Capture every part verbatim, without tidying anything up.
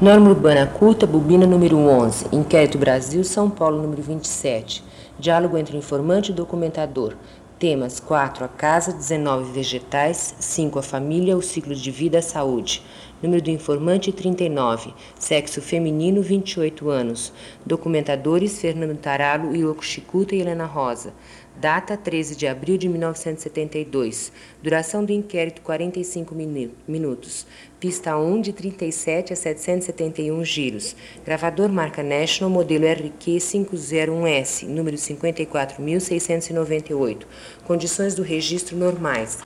Norma Urbana Culta, bobina número onze. Inquérito Brasil, São Paulo, número vinte e sete. Diálogo entre informante e documentador. Temas: quatro. A casa, dezenove. Vegetais, cinco. A família, o ciclo de vida, a saúde. Número do informante, trinta e nove. Sexo feminino, vinte e oito anos. Documentadores: Fernando Taralo, Yoko Shikuta e Helena Rosa. Data: treze de abril de mil novecentos e setenta e dois. Duração do inquérito: quarenta e cinco minutos. Pista um, de trinta e sete a setecentos e setenta e um giros. Gravador marca National, modelo R Q quinhentos e um S, número cinquenta e quatro mil seiscentos e noventa e oito. Condições do registro normais.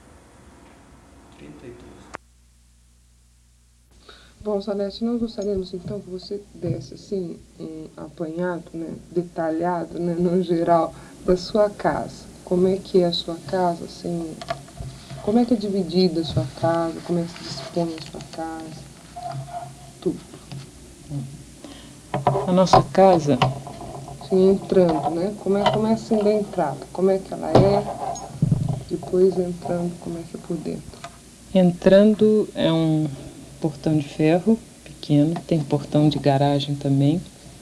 Bom, Salete, nós gostaríamos então que você desse assim, um apanhado, né, detalhado, né, no geral, da sua casa. Como é que é a sua casa, assim, como é que é dividida a sua casa, como é que se dispõe a sua casa, tudo. A nossa casa... Sim, entrando, né, como é, como é assim da entrada, como é que ela é, depois entrando, como é que é por dentro. Entrando é um portão de ferro pequeno, tem portão de garagem também.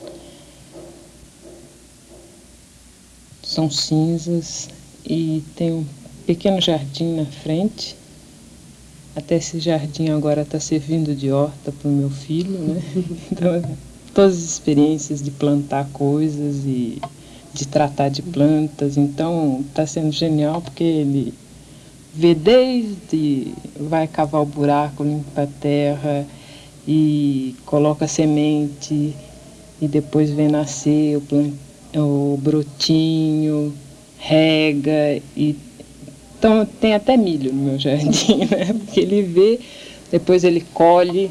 São cinzas e tem um pequeno jardim na frente. Até esse jardim agora está servindo de horta para o meu filho, né? Então, todas as experiências de plantar coisas e de tratar de plantas. Então, está sendo genial porque ele vê desde, vai cavar o buraco, limpa a terra e coloca semente e depois vê nascer o, plant, o brotinho, rega e então tem até milho no meu jardim, né? Porque ele vê, depois ele colhe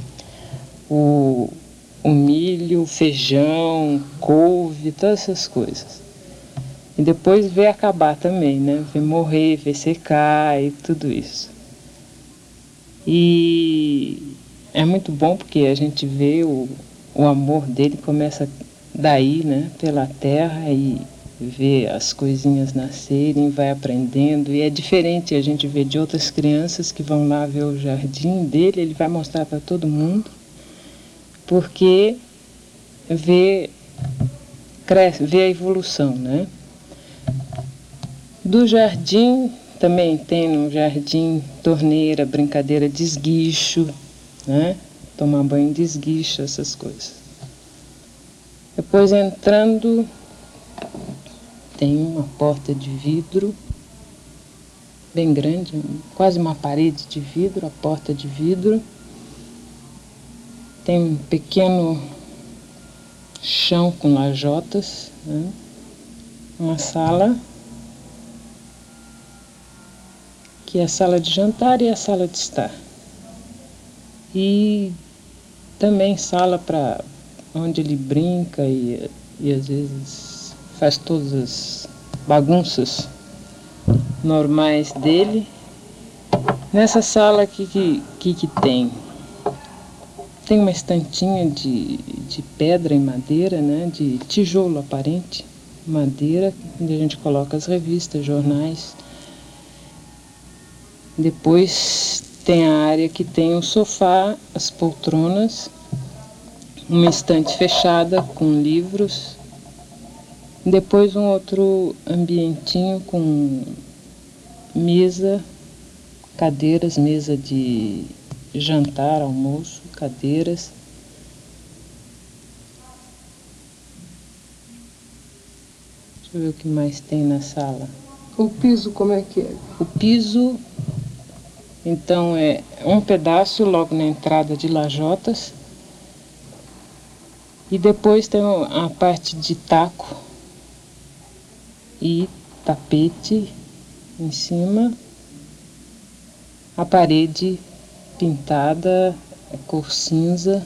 o, o milho, o feijão, couve, todas essas coisas. E depois vê acabar também, né? Vê morrer, vê secar e tudo isso. E é muito bom porque a gente vê o, o amor dele começa daí, né? Pela terra e vê as coisinhas nascerem, vai aprendendo. E é diferente a gente ver de outras crianças que vão lá ver o jardim dele, ele vai mostrar para todo mundo, porque vê, cresce, vê a evolução, né? Do jardim, também tem no jardim torneira, brincadeira de esguicho, né? Tomar banho de esguicho, essas coisas. Depois entrando, tem uma porta de vidro, bem grande, quase uma parede de vidro, a porta de vidro. Tem um pequeno chão com lajotas, né? Uma sala, que é a sala de jantar e a sala de estar. E também sala para onde ele brinca e, e às vezes faz todas as bagunças normais dele. Nessa sala aqui que, que, que tem, tem uma estantinha de, de pedra e madeira, né, de tijolo aparente, madeira, onde a gente coloca as revistas, jornais. Depois tem a área que tem o sofá, as poltronas, uma estante fechada com livros. Depois um outro ambientinho com mesa, cadeiras, mesa de jantar, almoço, cadeiras. Deixa eu ver o que mais tem na sala. O piso como é que é? O piso, então, é um pedaço logo na entrada de lajotas. E depois tem a parte de taco e tapete em cima. A parede pintada, cor cinza.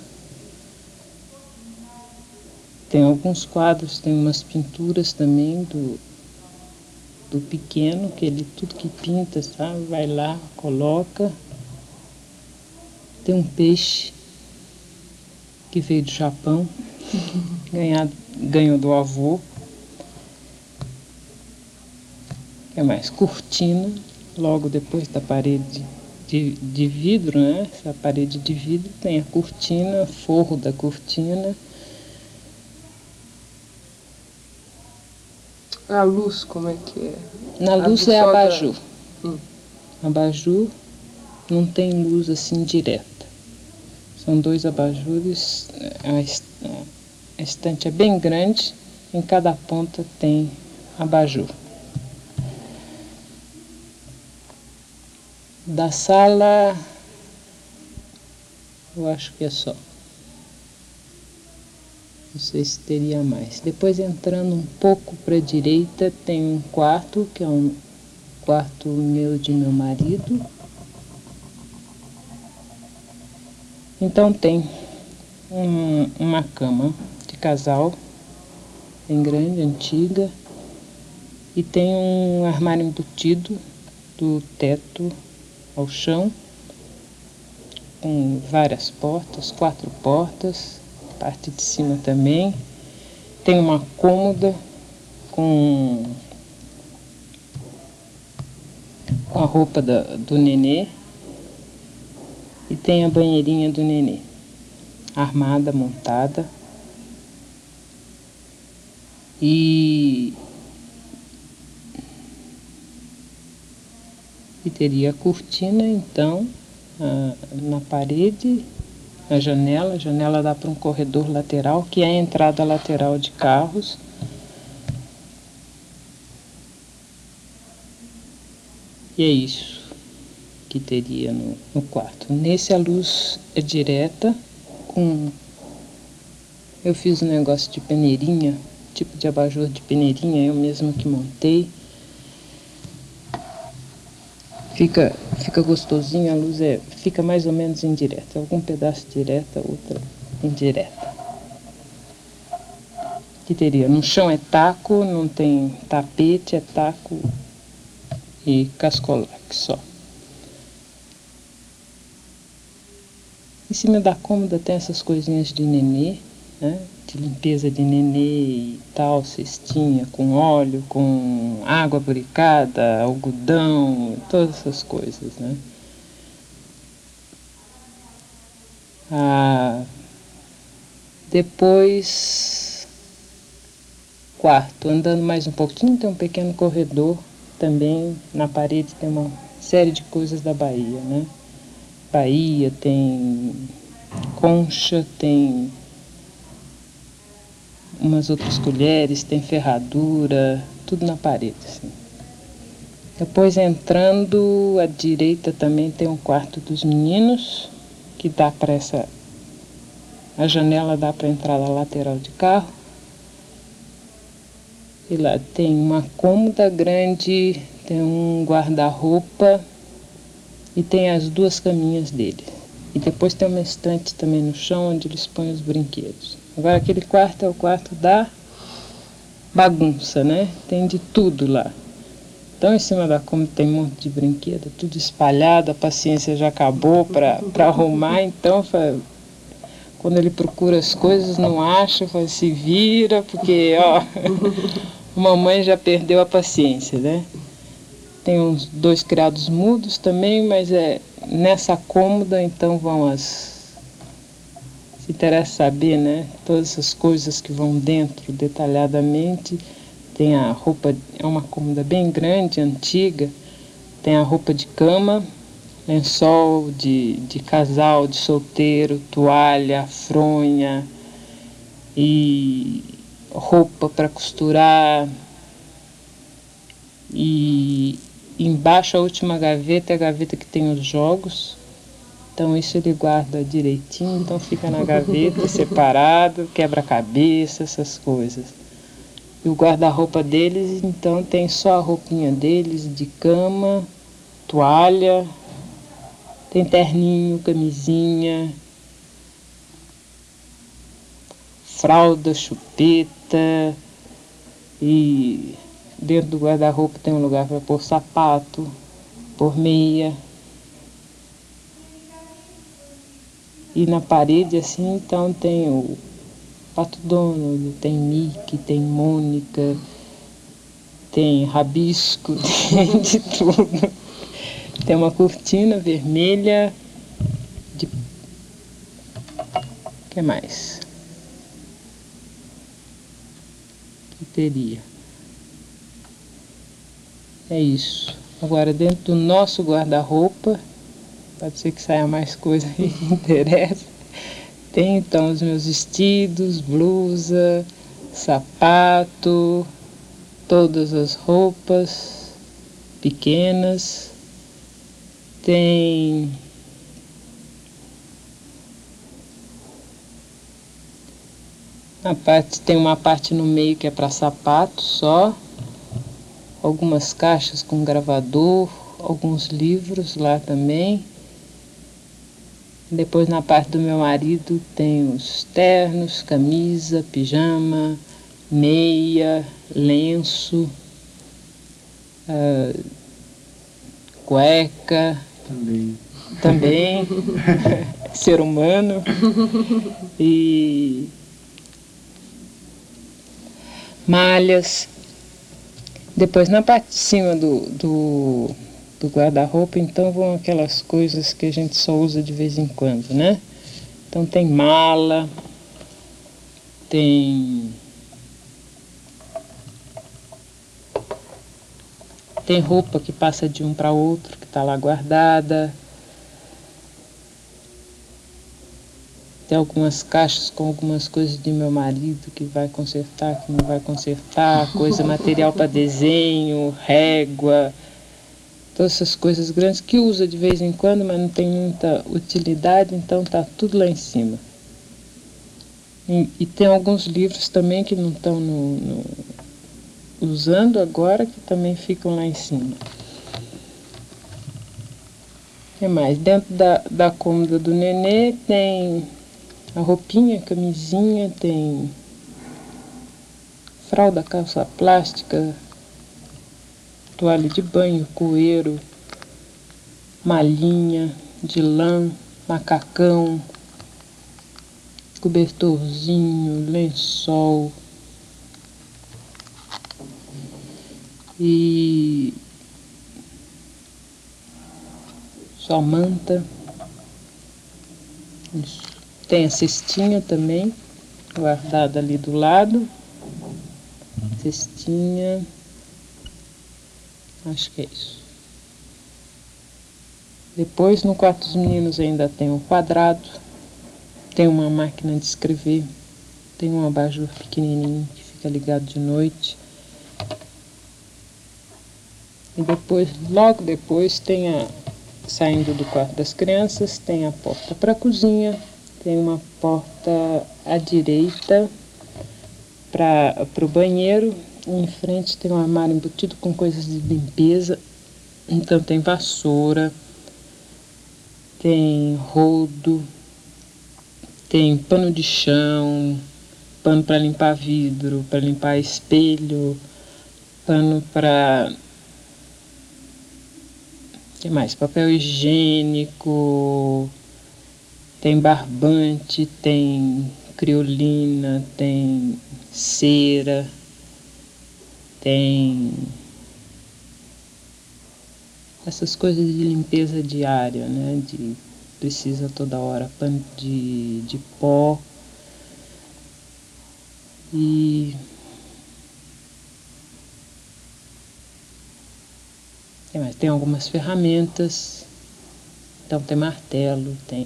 Tem alguns quadros, tem umas pinturas também do, do pequeno, que ele tudo que pinta, sabe? Vai lá, coloca. Tem um peixe que veio do Japão, ganhado, ganhou do avô. O que mais? Cortina, logo depois da parede de, de vidro, né? Essa parede de vidro tem a cortina, forro da cortina. A luz, como é que é? Na A luz luz é só da- abajur. Hum. Abajur não tem luz assim direta. São dois abajures, a est- a estante é bem grande, em cada ponta tem abajur. Da sala, eu acho que é só. Não sei se teria mais. Depois, entrando um pouco para a direita, tem um quarto, que é um quarto meu de meu marido. Então tem um, uma cama de casal, bem grande, antiga, e tem um armário embutido do teto ao chão, com várias portas, quatro portas, parte de cima também. Tem uma cômoda com com a roupa da, do nenê, e tem a banheirinha do nenê, armada, montada. E, e teria a cortina, então, a, na parede, a janela. A janela dá para um corredor lateral, que é a entrada lateral de carros. E é isso que teria no, no quarto. Nesse, a luz é direta, com... Eu fiz um negócio de peneirinha, tipo de abajur de peneirinha, eu mesma que montei. Fica, fica gostosinho, a luz é, fica mais ou menos indireta. Algum pedaço direta, outra indireta. Que teria? No chão é taco, não tem tapete, é taco e cascolac só. Em cima da cômoda tem essas coisinhas de nenê, né? De limpeza de nenê e tal, cestinha com óleo, com água buricada, algodão, todas essas coisas, né? Ah, depois, quarto, andando mais um pouquinho, tem um pequeno corredor, também na parede tem uma série de coisas da Bahia, né? Bahia, tem concha, tem umas outras colheres, tem ferradura, tudo na parede, assim. Depois, entrando à direita, também tem um quarto dos meninos, que dá para essa... A janela dá para a entrada lateral de carro. E lá tem uma cômoda grande, tem um guarda-roupa e tem as duas caminhas dele. E depois tem uma estante também no chão, onde eles põem os brinquedos. Agora, aquele quarto é o quarto da bagunça, né? Tem de tudo lá. Então, em cima da cômoda tem um monte de brinquedo, tudo espalhado, a paciência já acabou para arrumar. Então, quando ele procura as coisas, não acha, fala, se vira, porque, ó, mamãe já perdeu a paciência, né? Tem uns dois criados mudos também, mas é nessa cômoda, então vão as... Se interessa saber, né? Todas essas coisas que vão dentro detalhadamente. Tem a roupa, é uma cômoda bem grande, antiga. Tem a roupa de cama, lençol de, de casal, de solteiro, toalha, fronha e roupa para costurar. E embaixo, a última gaveta é a gaveta que tem os jogos. Então, isso ele guarda direitinho, então fica na gaveta, separado, quebra-cabeça, essas coisas. E o guarda-roupa deles, então, tem só a roupinha deles, de cama, toalha, tem terninho, camisinha, fralda, chupeta, e dentro do guarda-roupa tem um lugar para pôr sapato, pôr meia. E na parede, assim, então, tem o Pato Donald, tem Mickey, tem Mônica, tem rabisco, tem de tudo. Tem uma cortina vermelha de... O que mais? Que teria? É isso. Agora, dentro do nosso guarda-roupa, pode ser que saia mais coisa aí que interessa. Tem, então, os meus vestidos, blusa, sapato, todas as roupas pequenas. Tem a parte, tem uma parte no meio que é para sapato só, algumas caixas com gravador, alguns livros lá também. Depois, na parte do meu marido, tem os ternos, camisa, pijama, meia, lenço, uh, cueca. Também. Também. Ser humano. E malhas. Depois, na parte de cima do, do, do guarda-roupa, então vão aquelas coisas que a gente só usa de vez em quando, né? Então tem mala, tem tem roupa que passa de um para outro, que está lá guardada. Tem algumas caixas com algumas coisas de meu marido que vai consertar, que não vai consertar, coisa, material para desenho, régua, todas essas coisas grandes que usa de vez em quando, mas não tem muita utilidade, então tá tudo lá em cima. E, e tem alguns livros também que não estão no, no, usando agora, que também ficam lá em cima. O que mais? Dentro da, da cômoda do nenê tem a roupinha, camisinha, tem fralda, calça plástica, toalha de banho, coeiro, malinha de lã, macacão, cobertorzinho, lençol e só manta. Isso. Tem a cestinha também, guardada ali do lado. Cestinha. Acho que é isso. Depois, no quarto dos meninos ainda tem um quadrado. Tem uma máquina de escrever. Tem um abajur pequenininho que fica ligado de noite. E depois, logo depois, tem a... Saindo do quarto das crianças, tem a porta para a cozinha. Tem uma porta à direita para o banheiro. Em frente tem um armário embutido com coisas de limpeza. Então tem vassoura, tem rodo, tem pano de chão, pano para limpar vidro, para limpar espelho, pano para... O que mais? Papel higiênico... Tem barbante, tem criolina, tem cera, tem essas coisas de limpeza diária, né? De, precisa toda hora pano de, de pó. E tem, mais, tem algumas ferramentas. Então tem martelo, tem,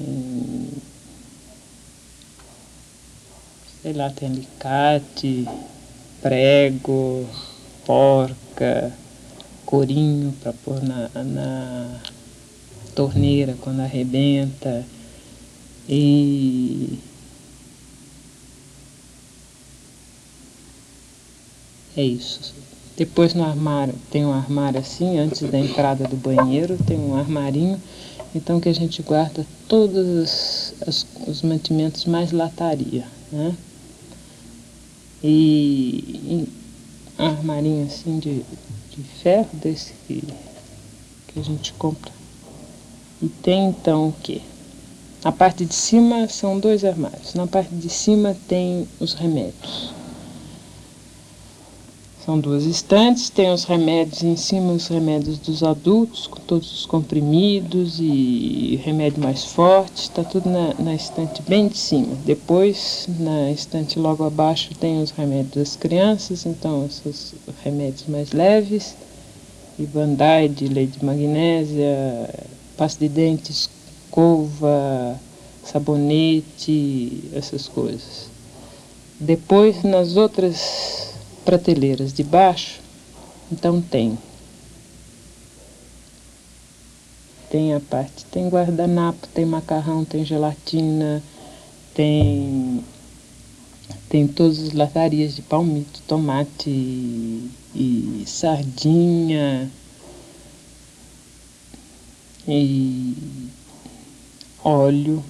sei lá, tem alicate, prego, porca, corinho para pôr na, na torneira quando arrebenta. E é isso. Depois no armário, tem um armário assim, antes da entrada do banheiro, tem um armarinho. Então que a gente guarda todos os, os, os mantimentos mais lataria, né? E, e um armarinho assim de, de ferro, desse que, que a gente compra. E tem então o quê? Na parte de cima são dois armários. Na parte de cima tem os remédios. São duas estantes, tem os remédios em cima, os remédios dos adultos, com todos os comprimidos e remédio mais forte, está tudo na, na estante bem de cima. Depois, na estante logo abaixo, tem os remédios das crianças, então esses remédios mais leves, e Band-Aid, leite de magnésia, pasta de dente, escova, sabonete, essas coisas. Depois, nas outras prateleiras de baixo, então tem tem a parte, tem guardanapo, tem macarrão, tem gelatina, tem tem todas as latarias de palmito, tomate e, e sardinha e óleo.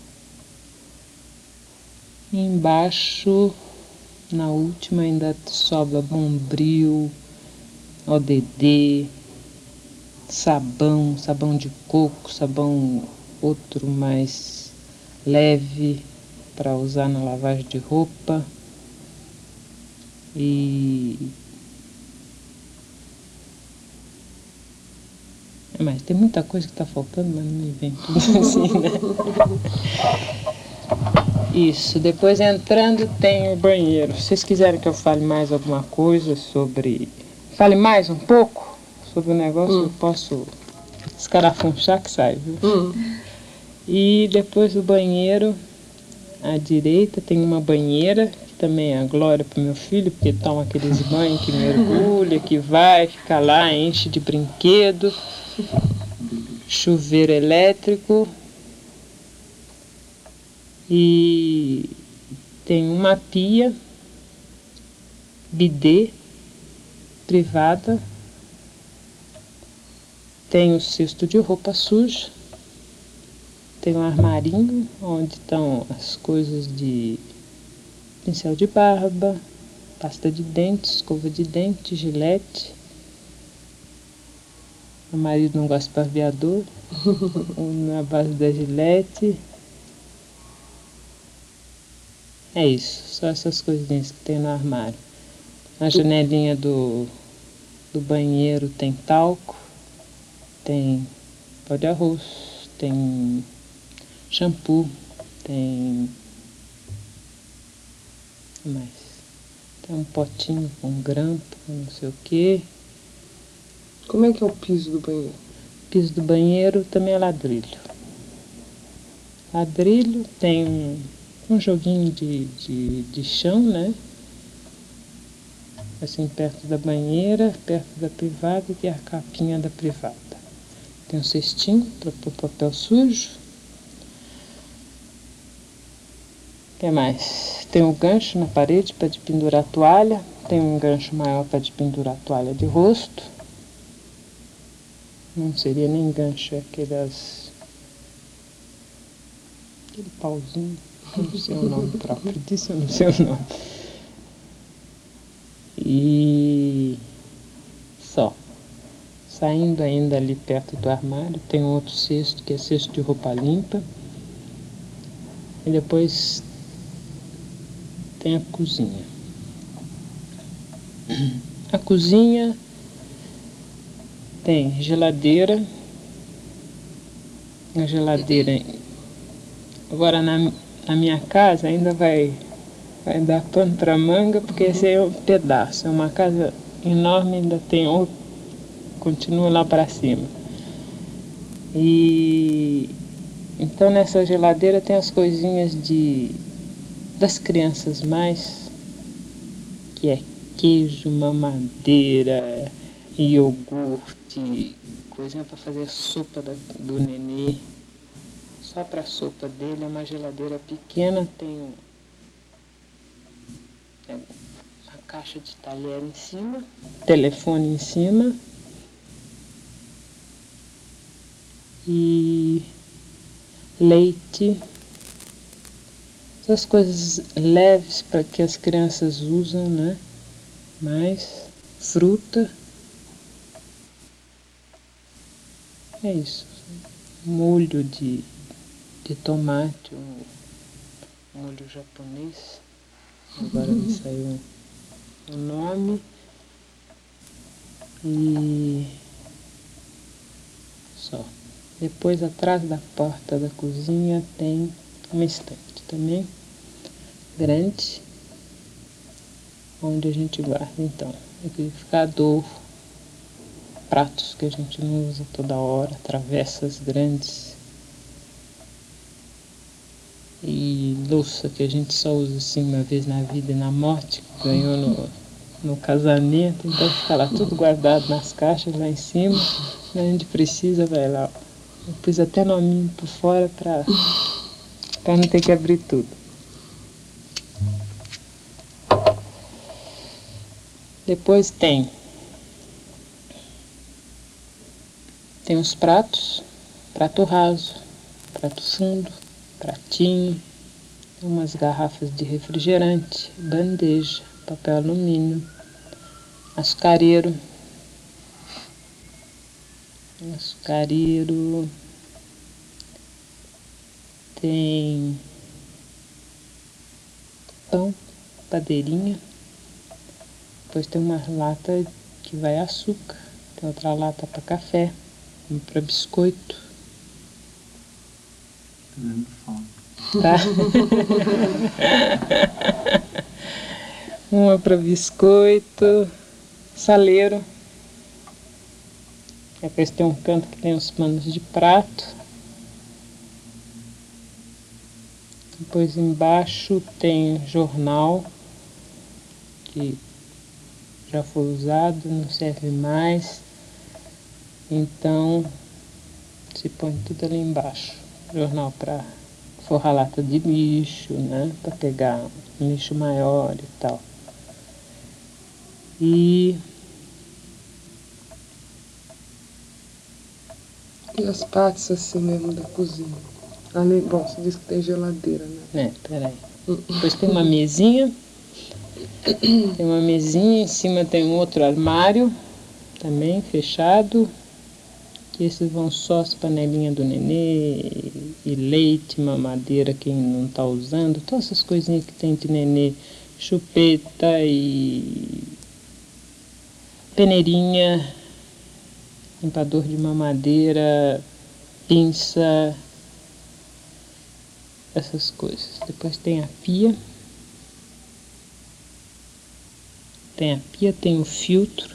E embaixo, na última, ainda sobra Bombril, O D D, sabão, sabão de coco, sabão outro mais leve para usar na lavagem de roupa. E é, mas tem muita coisa que está faltando, mas não me vem tudo assim, né? Isso, depois entrando tem o banheiro. Se vocês quiserem que eu fale mais alguma coisa sobre... Fale mais um pouco sobre o negócio, hum. eu posso escarafunchar que sai, viu? Hum. E depois do banheiro, à direita tem uma banheira, que também é a glória para o meu filho, porque toma aqueles banhos que mergulha, que vai, fica lá, enche de brinquedo, chuveiro elétrico. E tem uma pia, bidê, privada, tem o cesto de roupa suja, tem um armarinho onde estão as coisas de pincel de barba, pasta de dente, escova de dente, gilete. Meu marido não gosta de barbeador, na base da gilete. É isso, só essas coisinhas que tem no armário. Na janelinha do, do banheiro tem talco, tem pó de arroz, tem shampoo, tem... o que mais? Tem um potinho com grampo, não sei o quê. Como é que é o piso do banheiro? O piso do banheiro também é ladrilho. Ladrilho, tem um... um joguinho de, de, de chão, né? Assim, perto da banheira, perto da privada, que é a capinha da privada. Tem um cestinho para pôr papel sujo. O que mais? Tem um gancho na parede para de pendurar a toalha. Tem um gancho maior para de pendurar a toalha de rosto. Não seria nem gancho, é aquelas... aquele pauzinho. Eu não sei o nome próprio disso, eu não sei o nome. E só. Saindo ainda ali perto do armário, tem outro cesto, que é cesto de roupa limpa. E depois tem a cozinha. A cozinha tem geladeira. A geladeira... Agora, na, na minha casa, ainda vai, vai dar pano para manga, porque esse é um pedaço. É uma casa enorme, ainda tem outro, continua lá para cima. E então, nessa geladeira tem as coisinhas de, das crianças mais, que é queijo, mamadeira, iogurte, coisinha para fazer sopa da, do nenê. Só para a sopa dele é uma geladeira pequena, tem a caixa de talher em cima, telefone em cima e leite, essas coisas leves para que as crianças usam, né? Mais fruta. É isso. Molho de de tomate, um molho japonês, agora me saiu o nome, E só. Depois, atrás da porta da cozinha, tem uma estante também grande, onde a gente guarda, então, liquidificador, pratos que a gente não usa toda hora, travessas grandes e louça que a gente só usa assim uma vez na vida e na morte, que ganhou no, no casamento, então fica lá tudo guardado nas caixas lá em cima, a gente precisa, vai lá. Eu pus até nominho por fora para para não ter que abrir tudo. Depois tem tem os pratos, prato raso, prato fundo, pratinho, umas garrafas de refrigerante, bandeja, papel alumínio, açucareiro, açucareiro, tem pão, padeirinha, depois tem uma lata que vai açúcar, tem outra lata para café, uma para biscoito. Tô dando fome. Tá? Uma para biscoito, saleiro. Depois tem um canto que tem os panos de prato. Depois embaixo tem jornal, que já foi usado, não serve mais. Então se põe tudo ali embaixo. Jornal para forrar lata de lixo, né? Para pegar um lixo maior e tal. E E as partes assim mesmo da cozinha? Além, bom, você disse que tem geladeira, né? É, peraí. Depois tem uma mesinha. Tem uma mesinha, em cima tem um outro armário, também fechado. Que esses vão só as panelinhas do nenê, e leite, mamadeira, quem não está usando. Todas essas coisinhas que tem de nenê. Chupeta e peneirinha, limpador de mamadeira, pinça, essas coisas. Depois tem a pia. Tem a pia, tem o filtro.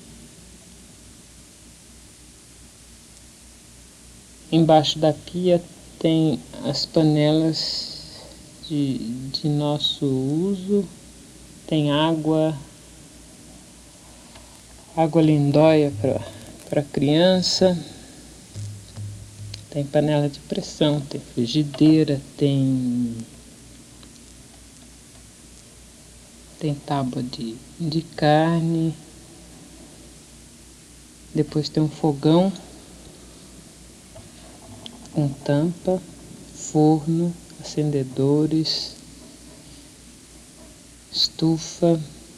Embaixo da pia tem as panelas de, de nosso uso. Tem água, água lindóia para criança. Tem panela de pressão, tem frigideira, tem, tem tábua de, de carne. Depois tem um fogão com tampa, forno, acendedores, estufa.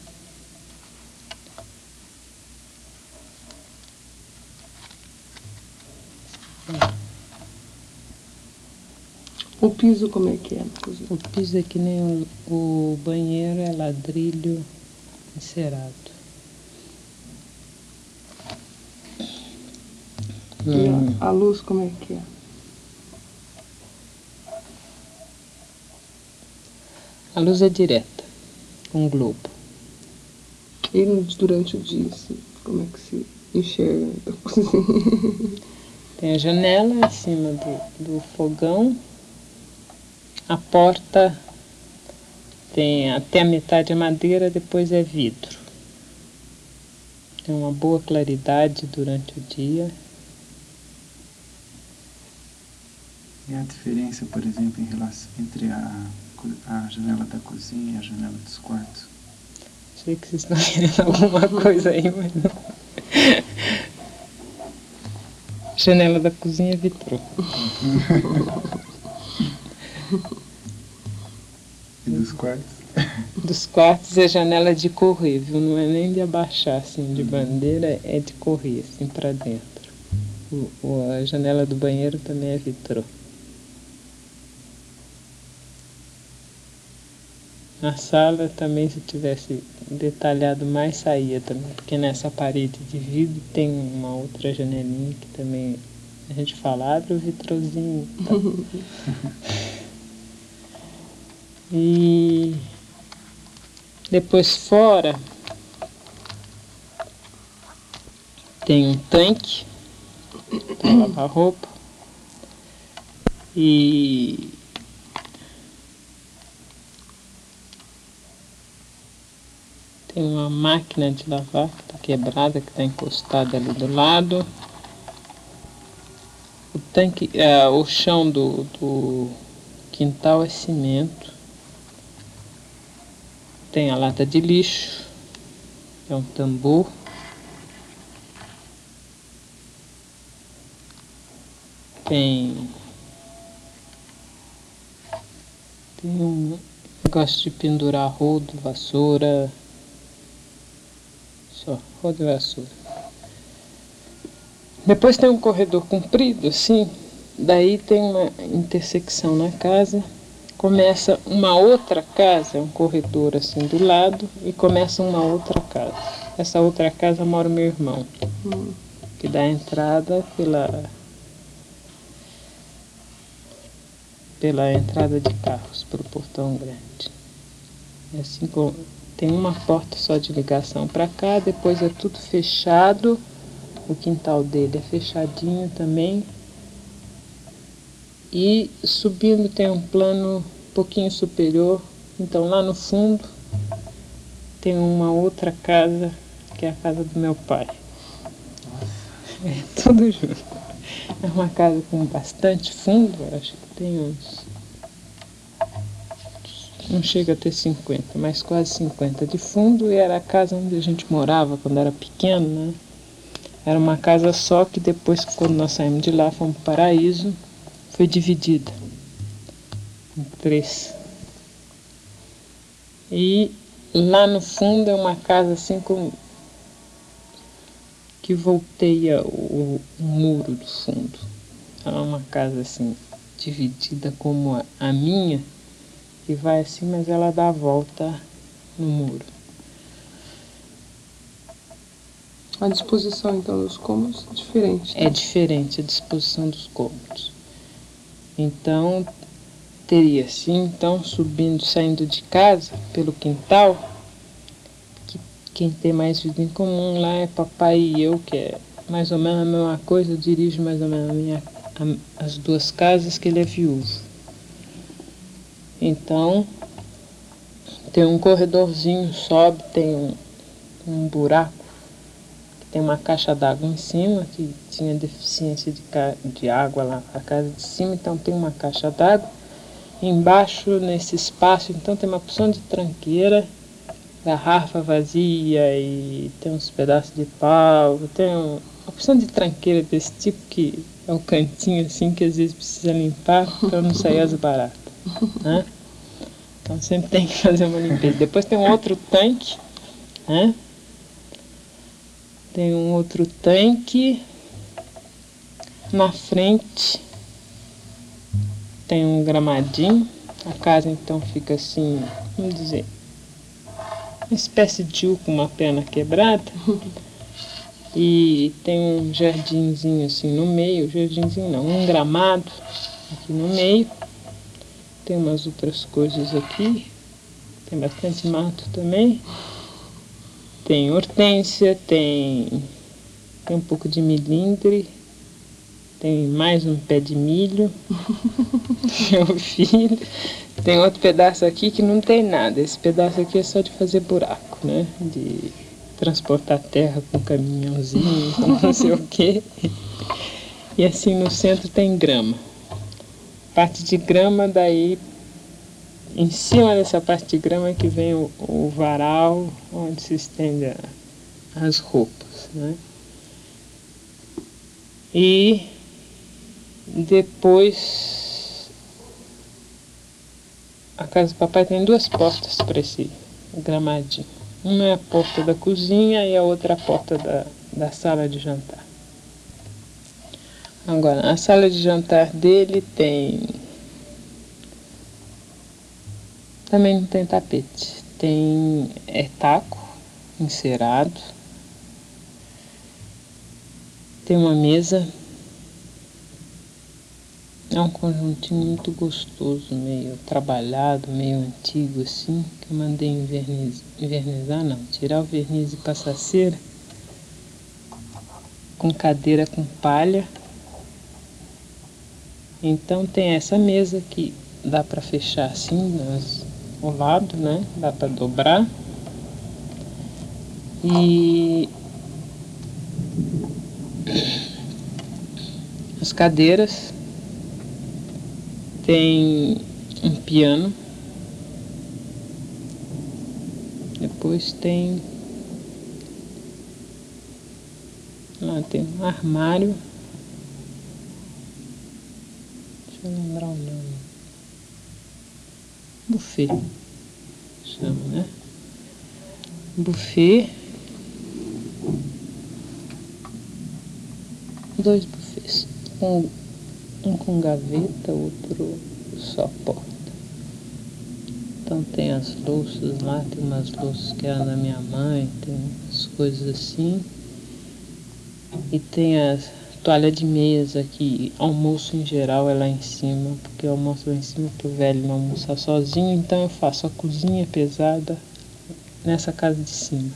O piso como é que é na cozinha? O piso é que nem o, o banheiro, é ladrilho encerado. E Hum. a, a luz como é que é? A luz é direta, um globo. E durante o dia, assim, como é que se enxerga a cozinha? Tem a janela em cima do, do fogão. A porta tem até a metade é madeira, depois é vidro. Tem uma boa claridade durante o dia. E a diferença, por exemplo, em relação entre a, a janela da cozinha e a janela dos quartos? Sei que vocês estão querendo alguma coisa aí, mas não. Janela da cozinha é vitrô. E dos quartos? Dos quartos é janela de correr, viu? Não é nem de abaixar, assim, de bandeira, é de correr, assim, pra dentro. O, o, a janela do banheiro também é vitrô. Na sala também, se tivesse detalhado mais, saía também, porque nessa parede de vidro tem uma outra janelinha que também a gente fala, abre o vitrozinho. Tá? E depois fora tem um tanque para lavar roupa e tem uma máquina de lavar que está quebrada, que está encostada ali do lado. O tanque, é, o chão do, do quintal é cimento. Tem a lata de lixo, é um tambor. Tem, tem um negócio de pendurar rodo, vassoura. Só, rodo e vassoura. Depois tem um corredor comprido, assim. Daí tem uma intersecção na casa. Começa uma outra casa, um corredor assim do lado, e começa uma outra casa. Essa outra casa mora o meu irmão, hum. que dá a entrada pela, pela entrada de carros, pelo portão grande. E assim, tem uma porta só de ligação para cá, depois é tudo fechado, o quintal dele é fechadinho também. E subindo tem um plano um pouquinho superior, então lá no fundo tem uma outra casa, que é a casa do meu pai. É tudo junto. É uma casa com bastante fundo, acho que tem uns... não chega a ter cinquenta, mas quase cinquenta de fundo, e era a casa onde a gente morava quando era pequeno, né? Era uma casa só que depois, quando nós saímos de lá, fomos para o Paraíso, foi dividida em três. E lá no fundo é uma casa assim com... que volteia o, o muro do fundo. É uma casa assim, dividida como a, a minha, que vai assim, mas ela dá a volta no muro. A disposição, então, dos cômodos é diferente, né? É diferente a disposição dos cômodos. Então, teria assim, então, subindo, saindo de casa, pelo quintal, que quem tem mais vida em comum lá é papai e eu, que é mais ou menos a mesma coisa, eu dirijo mais ou menos a minha, a, as duas casas, que ele é viúvo. Então, tem um corredorzinho, sobe, tem um, um buraco, tem uma caixa d'água em cima, que tinha deficiência de, de água lá na casa de cima, então tem uma caixa d'água. Embaixo, nesse espaço, então tem uma porção de tranqueira, garrafa vazia e tem uns pedaços de pau, tem um, uma porção de tranqueira desse tipo, que é o cantinho assim, que às vezes precisa limpar para não sair as baratas, né? Então sempre tem que fazer uma limpeza. Depois tem um outro tanque, né? Tem um outro tanque na frente, tem um gramadinho. A casa então fica assim, vamos dizer, uma espécie de U com uma perna quebrada. E tem um jardinzinho assim no meio, jardinzinho não, um gramado aqui no meio. Tem umas outras coisas aqui, tem bastante mato também. Tem hortênsia, tem, tem um pouco de milindre, tem mais um pé de milho, meu filho. Tem outro pedaço aqui que não tem nada, esse pedaço aqui é só de fazer buraco, né? De transportar terra com caminhãozinho, com não sei o quê. E assim no centro tem grama. Parte de grama, daí... Em cima dessa parte de grama é que vem o, o varal, onde se estende a, as roupas, né? E depois a casa do papai tem duas portas para esse gramadinho. Uma é a porta da cozinha e a outra a porta da, da sala de jantar. Agora, a sala de jantar dele tem... Também não tem tapete. Tem é taco encerado. Tem uma mesa. É um conjuntinho muito gostoso, meio trabalhado, meio antigo assim, que eu mandei enverniz, envernizar, não, tirar o verniz e passar cera, com cadeira com palha. Então tem essa mesa que dá para fechar assim, nas, ao lado, né? Dá para dobrar. E as cadeiras. Tem um piano. Depois tem... Lá tem um armário. Deixa eu lembrar o nome. Buffet. Chama, né? Buffet. Dois buffets. Um, um com gaveta, outro só porta. Então tem as louças lá, tem umas louças que eram da minha mãe, tem as coisas assim. E tem a toalha de mesa, que almoço em geral é lá em cima, porque eu almoço lá em cima para o velho não almoçar sozinho, então eu faço a cozinha pesada nessa casa de cima.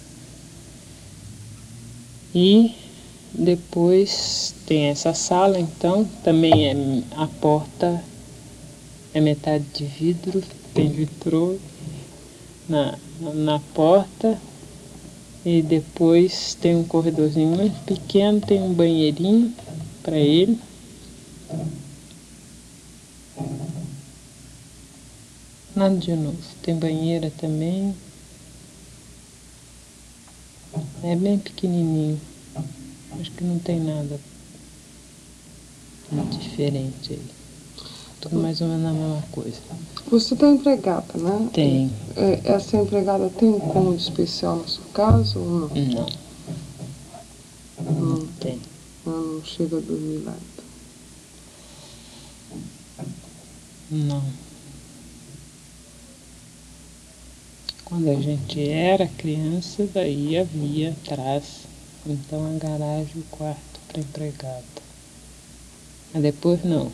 E depois tem essa sala, então, também é a porta é metade de vidro, tem vitrô na, na porta. E depois tem um corredorzinho muito pequeno, tem um banheirinho para ele. Nada de novo. Tem banheira também. É bem pequenininho. Acho que não tem nada muito diferente aí. Tudo mais ou menos a mesma coisa. Você tem empregada, né? Tem. É, essa empregada tem um cômodo especial na sua casa ou não? Não. Não Não tem. Ela não chega a dormir lá, então. Não. Quando a gente era criança, daí havia atrás, então a garagem e o quarto para empregada. Mas depois não.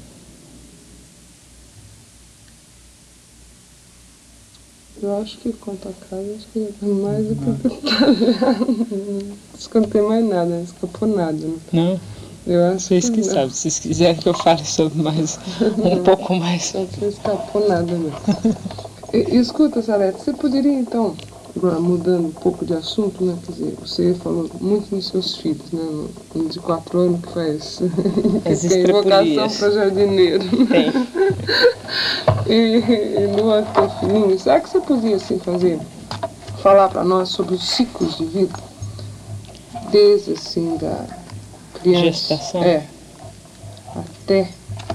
Eu acho que quanto a casa, acho que já tem mais do que detalhado. Acho que não tem mais nada, não escapou nada, né? Não? Eu acho Vocês que não. sabem, se vocês quiserem que eu fale sobre mais, um pouco mais. Não escapou nada, não. E, escuta, Salete, você poderia então, agora mudando um pouco de assunto, né? Quer dizer, você falou muito nos seus filhos, né? No, no de quatro anos que faz As que tem vocação estrapulias. para jardineiro. Tem. E, e no outro teu filhinho, será que você podia assim fazer, falar para nós sobre os ciclos de vida? Desde assim da criança. Gestação? É. Até.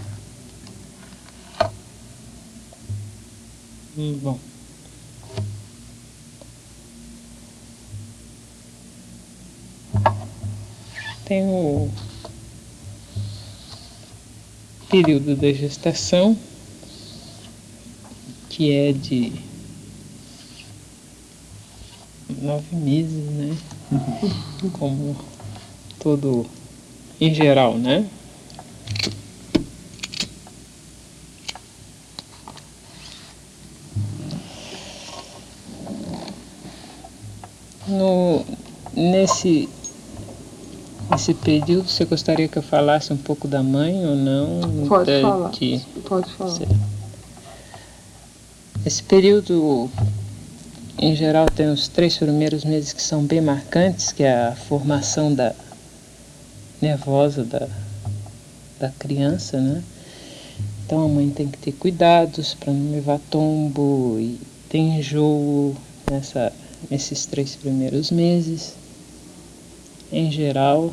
Hum, bom. Tem o período da gestação, que é de nove meses, né? Como todo, em geral, né? No, nesse, nesse período, você gostaria que eu falasse um pouco da mãe ou não? Pode Da, falar. de, Pode falar. Certo. Esse período, em geral, tem os três primeiros meses que são bem marcantes, que é a formação da nervosa da, da criança, né? Então a mãe tem que ter cuidados para não levar tombo, e tem enjoo nessa, nesses três primeiros meses. Em geral,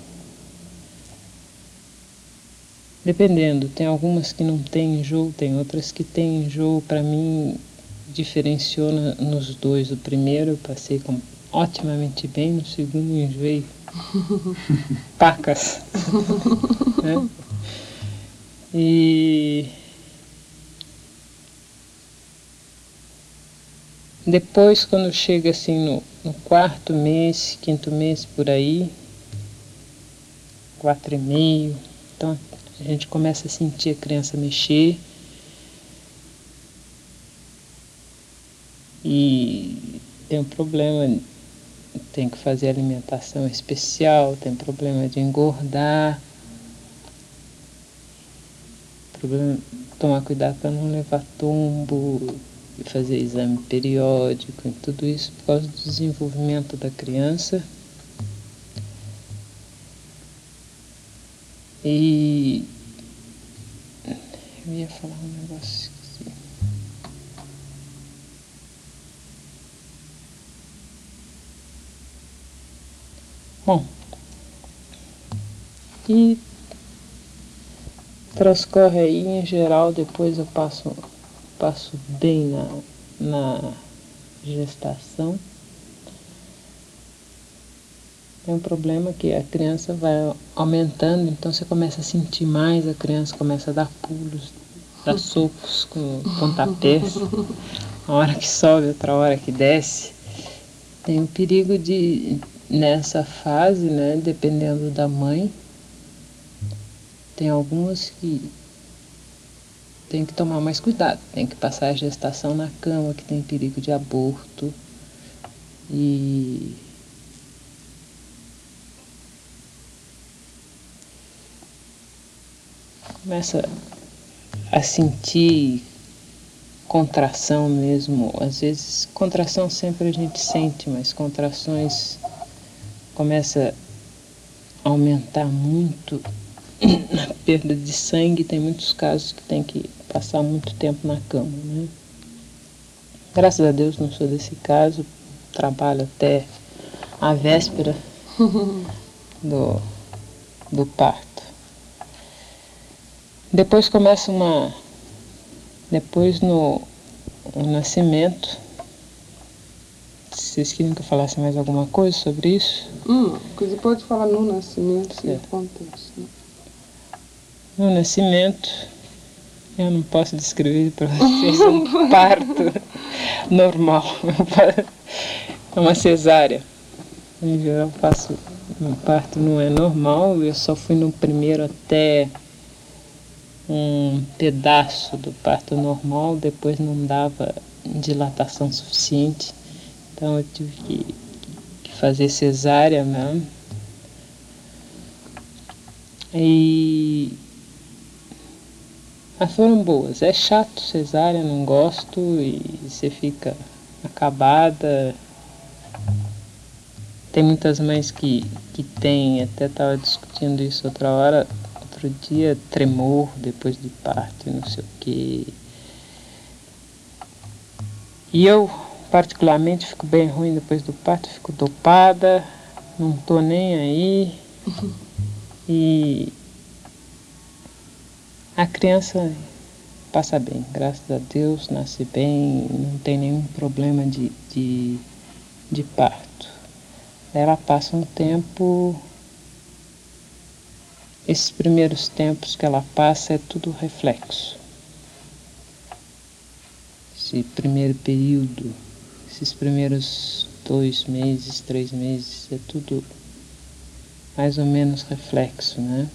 dependendo, tem algumas que não tem enjoo, tem outras que tem enjoo. Para mim, diferenciou na, nos dois. O primeiro eu passei com, otimamente bem, no segundo enjoei pacas. Né? E Depois, quando chega assim no, no quarto mês, quinto mês por aí, quatro e meio, então a gente começa a sentir a criança mexer. E tem um problema, tem que fazer alimentação especial, tem problema de engordar, problema, tomar cuidado para não levar tombo, e fazer exame periódico, e tudo isso por causa do desenvolvimento da criança. E eu ia falar um negócio. Bom, e transcorre aí, em geral, depois eu passo, passo bem na, na gestação. Tem um problema que a criança vai aumentando, então você começa a sentir mais, a criança começa a dar pulos, dar socos com pontapés, uma hora que sobe, outra hora que desce. Tem o perigo de, nessa fase, né, dependendo da mãe, tem algumas que tem que tomar mais cuidado, tem que passar a gestação na cama, que tem perigo de aborto. E começa a sentir contração mesmo. Às vezes, contração sempre a gente sente, mas contrações começa a aumentar muito na perda de sangue. Tem muitos casos que tem que passar muito tempo na cama, né? Graças a Deus não sou desse caso, trabalho até a véspera do, do parto. Depois começa uma... Depois no, no nascimento, vocês queriam que eu falasse mais alguma coisa sobre isso? Hum, você pode falar no nascimento, se acontece, né? No nascimento, eu não posso descrever para vocês um parto normal. É uma cesárea. Em geral, eu faço um parto não é normal. Eu só fui no primeiro até um pedaço do parto normal, depois não dava dilatação suficiente, então eu tive que, que fazer cesárea mesmo. E mas foram boas. É chato cesárea, não gosto, e você fica acabada. Tem muitas mães que, que tem, até estava discutindo isso outra hora, outro dia, tremor depois de parto e não sei o quê. E eu, particularmente, fico bem ruim depois do parto, fico dopada, não tô nem aí. E a criança passa bem, graças a Deus, nasce bem, não tem nenhum problema de, de, de parto. Ela passa um tempo... Esses primeiros tempos que ela passa é tudo reflexo. Esse primeiro período, esses primeiros dois meses, três meses, é tudo mais ou menos reflexo, né?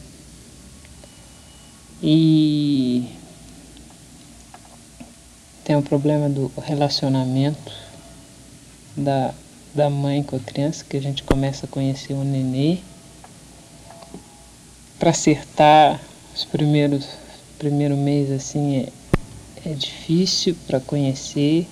E tem o problema do relacionamento da, da mãe com a criança, que a gente começa a conhecer o nenê. Para acertar os primeiros primeiro mês assim é, é difícil para conhecer,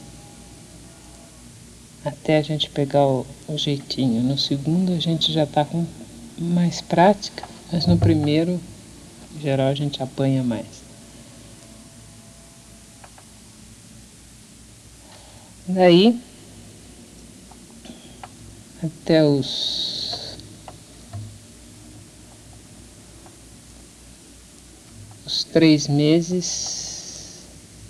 até a gente pegar o, o jeitinho. No segundo a gente já está com mais prática, mas no primeiro, em geral, a gente apanha mais. Daí, até os Os três meses,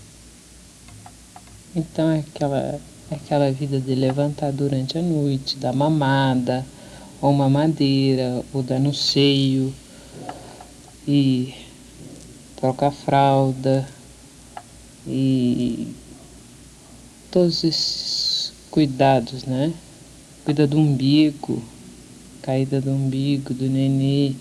então é aquela, aquela vida de levantar durante a noite, dar mamada, ou mamadeira, ou dar no seio, e trocar fralda, e todos esses cuidados, né? Cuida do umbigo, caída do umbigo, do nenê.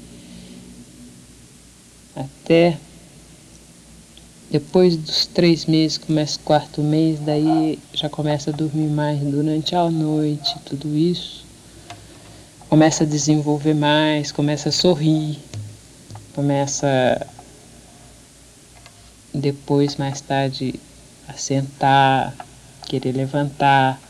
Até depois dos três meses, começa o quarto mês, daí já começa a dormir mais durante a noite, tudo isso. Começa a desenvolver mais, começa a sorrir, começa depois, mais tarde, a sentar, querer levantar.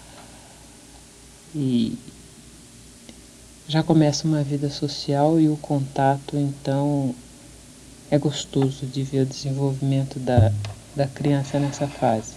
E já começa uma vida social e o contato, então é gostoso de ver o desenvolvimento da, da criança nessa fase.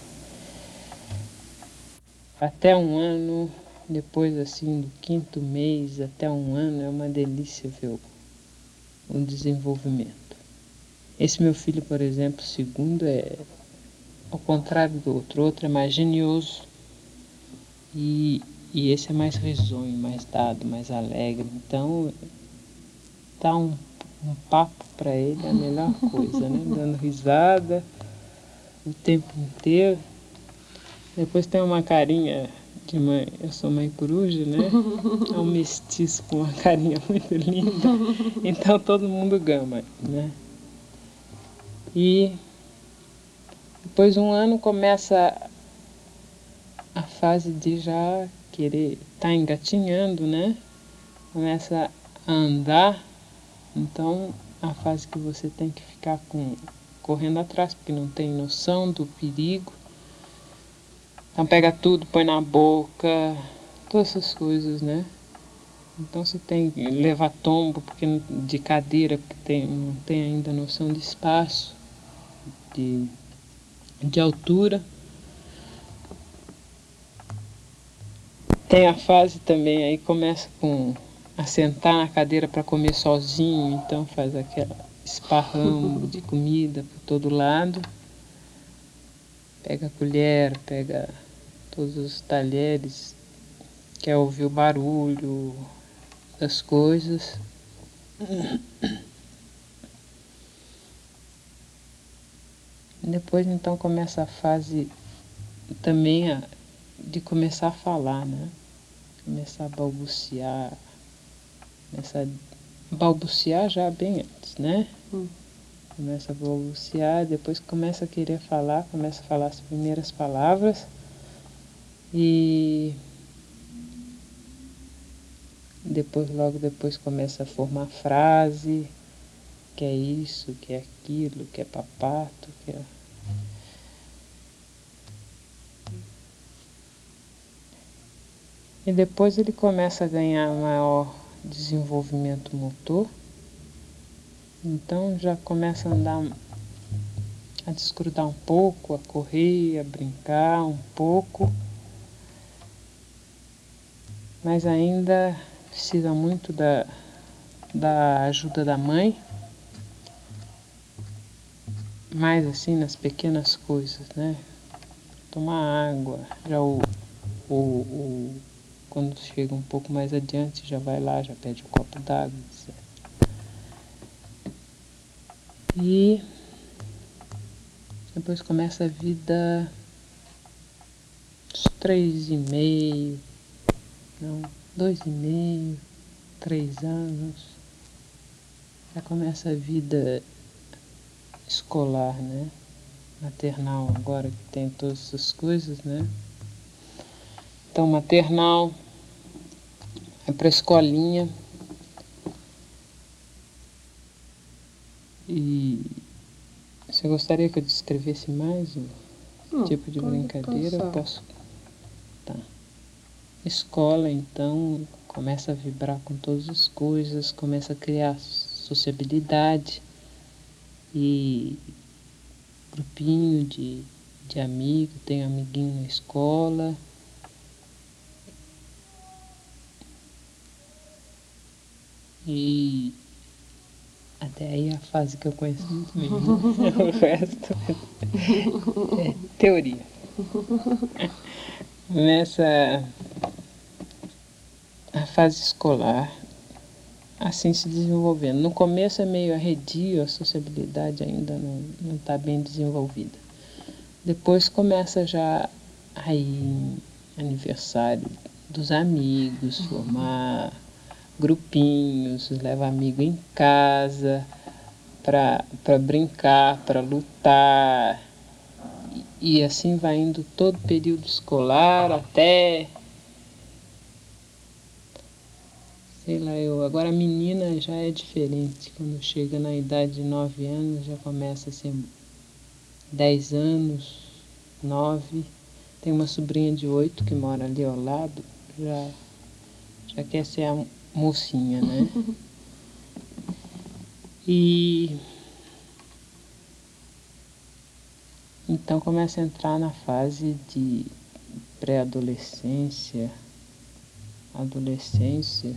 Até um ano, depois assim do quinto mês até um ano, é uma delícia ver o, o desenvolvimento. Esse meu filho, por exemplo, segundo, é ao contrário do outro. O outro é mais genioso e, e esse é mais risonho, mais dado, mais alegre. Então, dá um, um papo para ele é a melhor coisa, né? Dando risada o tempo inteiro. Depois tem uma carinha de mãe, eu sou mãe coruja, né? É um mestiço com uma carinha muito linda. Então todo mundo gama, né? E depois de um ano começa a fase de já querer, tá engatinhando, né? Começa a andar, então a fase que você tem que ficar com, correndo atrás, porque não tem noção do perigo. Então pega tudo, põe na boca, todas essas coisas, né? Então você tem que levar tombo porque, de cadeira, porque tem, não tem ainda noção de espaço, de, de altura. Tem a fase também, aí começa com a sentar na cadeira para comer sozinho, então faz aquele esparramo de comida por todo lado. Pega a colher, pega todos os talheres, quer ouvir o barulho das coisas. Depois então começa a fase também a, de começar a falar, né? Começar a balbuciar, começar a balbuciar já bem antes, né? Hum. Começa a balbuciar, depois começa a querer falar, começa a falar as primeiras palavras e depois, logo depois começa a formar frase, que é isso, que é aquilo, que é papato, que é... E depois ele começa a ganhar maior desenvolvimento motor, então já começa a andar, a desgrudar um pouco, a correr, a brincar um pouco, mas ainda precisa muito da, da ajuda da mãe, mais assim nas pequenas coisas, né? Tomar água, já o, o, o quando chega um pouco mais adiante, já vai lá, já pede um copo d'água, etcétera. E depois começa a vida dos três e meio, não, dois e meio, três anos. Já começa a vida escolar, né? Maternal agora que tem todas essas coisas, né? Então maternal, é para a escolinha. E você gostaria que eu descrevesse mais o Não, tipo de brincadeira? Eu posso. Tá. Escola, então, começa a vibrar com todas as coisas, começa a criar sociabilidade e grupinho de, de amigos, tem amiguinho na escola. E até aí a fase que eu conheço muito bem. O resto é teoria. Nessa a fase escolar, assim se desenvolvendo. No começo é meio arredio, a sociabilidade ainda não está bem desenvolvida. Depois começa já a ir aniversário dos amigos, formar grupinhos, levar amigo em casa para para brincar, para lutar. E, e assim vai indo todo o período escolar até... Sei lá, eu, agora a menina já é diferente. Quando chega na idade de nove anos, já começa a ser dez anos, nove. Tem uma sobrinha de oito que mora ali ao lado, já, já quer ser a mocinha, né? E então começa a entrar na fase de pré-adolescência, adolescência.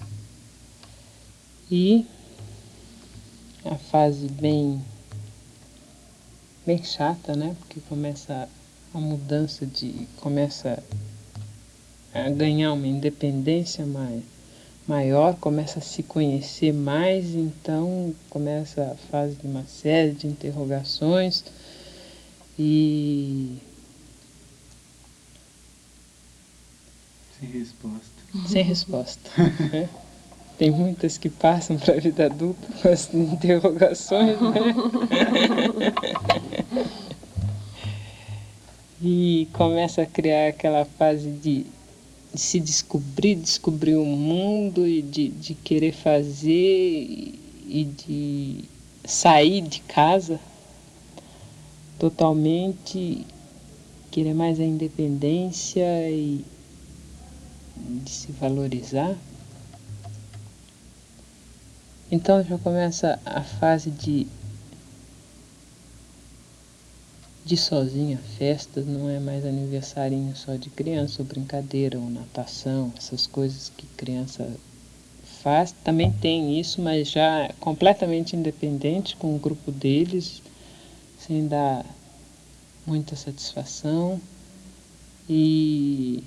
E a fase bem, bem chata, né? Porque começa a mudança de... começa a ganhar uma independência mai, maior, começa a se conhecer mais, então começa a fase de uma série de interrogações e... Sem resposta. Sem resposta, né? Tem muitas que passam para a vida adulta com as interrogações, né? E começa a criar aquela fase de, de se descobrir, descobrir o mundo e de, de querer fazer e, e de sair de casa totalmente, querer mais a independência e de se valorizar. Então já começa a fase de, de sozinha, festas, não é mais aniversarinho só de criança, ou brincadeira, ou natação, essas coisas que criança faz. Também tem isso, mas já completamente independente, com o grupo deles, sem dar muita satisfação. E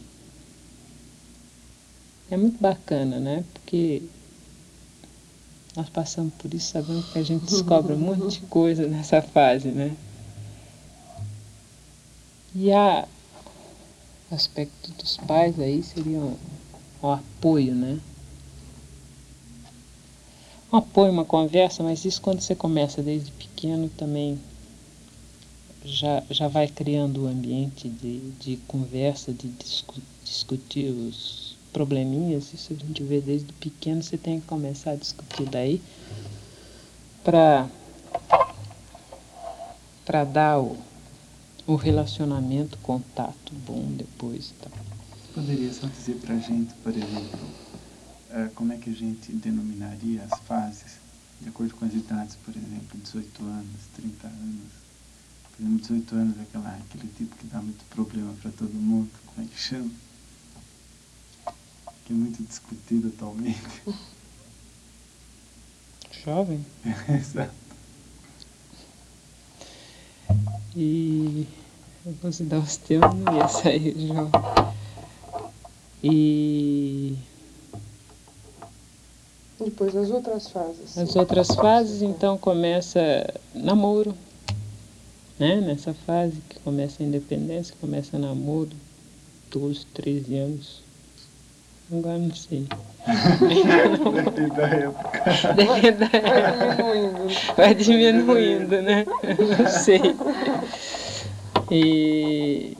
é muito bacana, né? Porque nós passamos por isso, sabendo que a gente descobre um monte de coisa nessa fase, né? E a, o aspecto dos pais aí seria um, um apoio, né? Um apoio, uma conversa, mas isso quando você começa desde pequeno também já, já vai criando o ambiente de, de conversa, de discu, discutir os probleminhas. Isso a gente vê desde pequeno, você tem que começar a discutir daí para para dar o, o relacionamento, contato bom depois. Tá? Você poderia só dizer para a gente, por exemplo, uh, como é que a gente denominaria as fases, de acordo com as idades, por exemplo, dezoito anos, trinta anos? Por exemplo, dezoito anos é aquela, aquele tipo que dá muito problema para todo mundo, como é que chama? Que é muito discutido atualmente. Jovem? Exato. E eu vou dar os teus, não ia sair jovem. E depois as outras fases. As outras fases, então, começa namoro, né? Nessa fase que começa a independência, começa namoro, doze, treze anos. Agora não sei. Depende da época. Depende da época. Vai diminuindo. Vai diminuindo, né? Não sei. E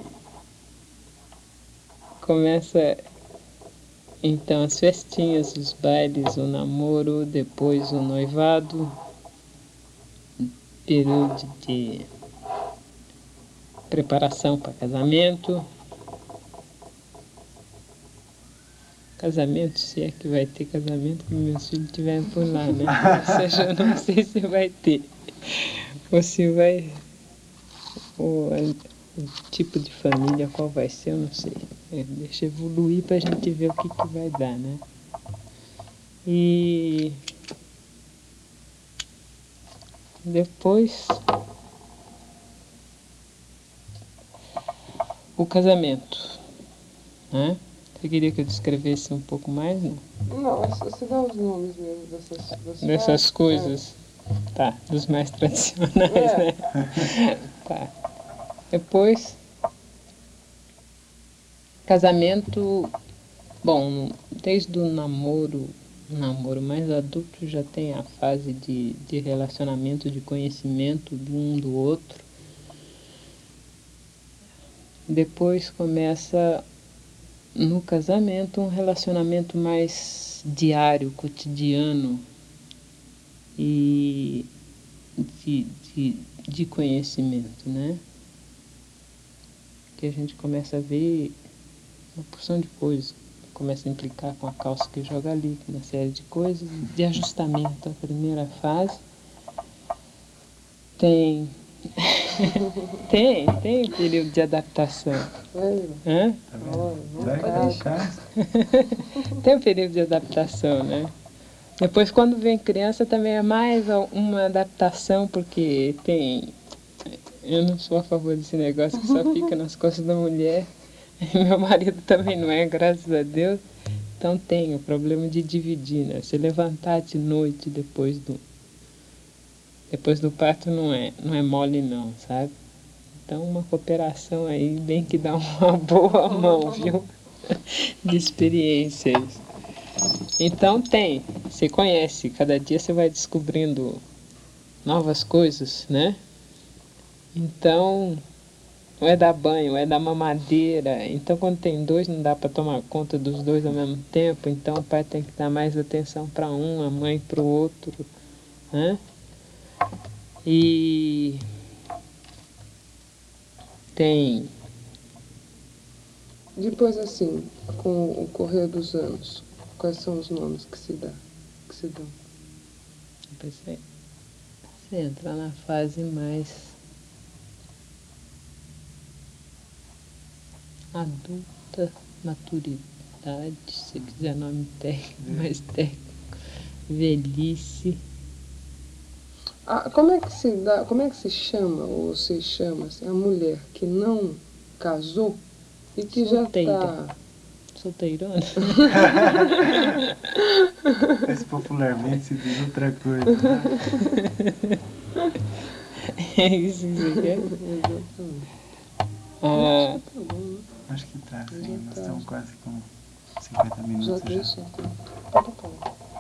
começa, então, as festinhas, os bailes, o namoro, depois o noivado, período de preparação para casamento. Casamento, se é que vai ter casamento, quando meus filhos estiverem por lá, né? Ou seja, eu não sei se vai ter. Ou se vai... Ou o tipo de família, qual vai ser, eu não sei. É, deixa evoluir para a gente ver o que, que vai dar, né? E... depois... o casamento, né? Você queria que eu descrevesse um pouco mais, não? Não, você dá os nomes mesmo dessas, dessas, dessas coisas. É. Tá, dos mais tradicionais, é. Né? Tá. Depois, Casamento, bom, desde o namoro, namoro mais adulto já tem a fase de, de relacionamento, de conhecimento de um do outro. Depois começa, no casamento, um relacionamento mais diário, cotidiano e de, de, de conhecimento, né? Que a gente começa a ver uma porção de coisas. Começa a implicar com a calça que joga ali, com uma série de coisas, de ajustamento. A primeira fase tem... tem, tem período de adaptação. Hã? Tá vendo? Vai deixar. Tem um período de adaptação, né? Depois, quando vem criança, também é mais uma adaptação, porque tem... Eu não sou a favor desse negócio que só fica nas costas da mulher. Meu marido também não é, graças a Deus. Então tem o problema de dividir, né? Se levantar de noite depois do... Depois do parto não é, não é mole não, sabe? Então uma cooperação aí bem que dá uma boa mão, viu? De experiências. Então tem, você conhece, cada dia você vai descobrindo novas coisas, né? Então, ou é dar banho, ou é dar mamadeira. Então quando tem dois não dá para tomar conta dos dois ao mesmo tempo, então o pai tem que dar mais atenção para um, a mãe para o outro, né? E tem... Depois, assim, com o correr dos anos, quais são os nomes que se dá, que se dão? Depois você, você entra na fase mais adulta, maturidade, se quiser nome técnico, mais técnico, velhice. Ah, como é que se dá, como é que se chama, ou se chama assim, a mulher que não casou e que Solteira. já está... Solteirona? Mas popularmente se diz outra coisa, né? É isso que você quer? Exatamente. Ah, Tá bom, né? Acho que tá, sim. Já Nós tá. estamos quase com cinquenta minutos Já já. deixa, então. Pode falar.